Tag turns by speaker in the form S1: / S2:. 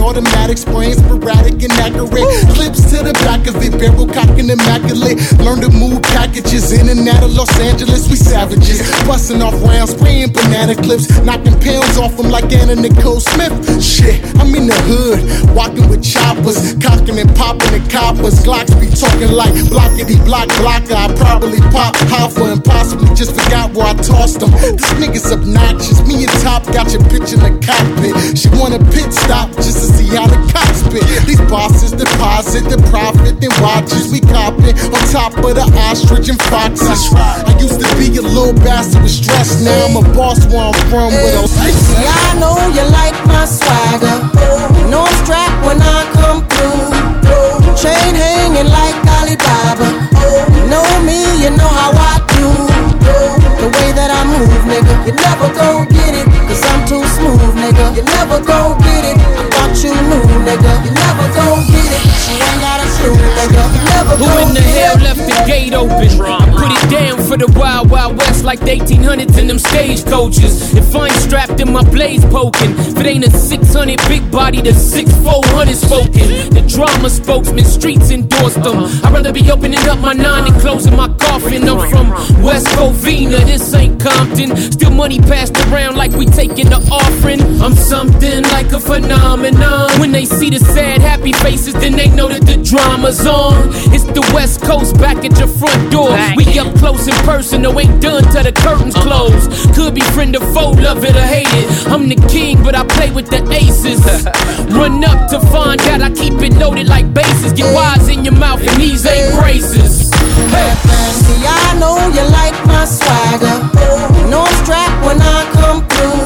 S1: automatic, spraying sporadic, inaccurate. Clips to the back of it, barrel cocking immaculate. Learn to move packages in and out of Los Angeles. We savages, busting off rounds, spraying banana clips, knocking pounds off them like Anna Nicole Smith. Shit, I'm in the hood, walking with choppers, cocking and popping the coppers. Glocks be talking like blockity block blocker. I probably pop Hoffa and possibly just forgot where I tossed them. This nigga's obnoxious. Me and Top got your bitch in the cockpit. She want a pit stop just to see how the cops spit. These bosses deposit the profit and watches. We copping on top of the ostrich and foxes. I used to be a little bastard with stress. Now I'm a boss where I'm from with a
S2: See, I know you like my swagger. You know I'm strapped when I come through. Chain hanging like Alibaba. You know me, you know how I do. The way that I move, nigga, you never gon' get it, cause I'm too smooth, nigga. You never gon' get it, I thought you knew, nigga. You never gon' get it, you ain't got a clue, nigga. You never
S3: Who
S2: gon'
S3: in the
S2: get
S3: hell
S2: it.
S3: left the gate open? I put it down for the Wild Wild West like the 1800s in them stagecoaches. If I ain't strapped in my blaze poking, if it ain't a 600 big body, the 6'400 spoken. The drama spokesman, streets endorsed them. I'd rather be opening up my 9 and closing my coffin. I'm from West Covina, this ain't Compton. Still money passed around like we taking the offering. I'm something like a phenomenon. When they see the sad, happy faces, then they know that the drama's on. It's the West Coast back at your front door. We up close and personal, ain't done till the curtains close. Could be friend or foe, love it or hate it. I'm the king, but I play with the aces. Run up to find out I keep it loaded like bases. Get wise in your mouth and these ain't braces. Hey.
S2: See, I know you like my swagger. You know I'm strapped when I come through.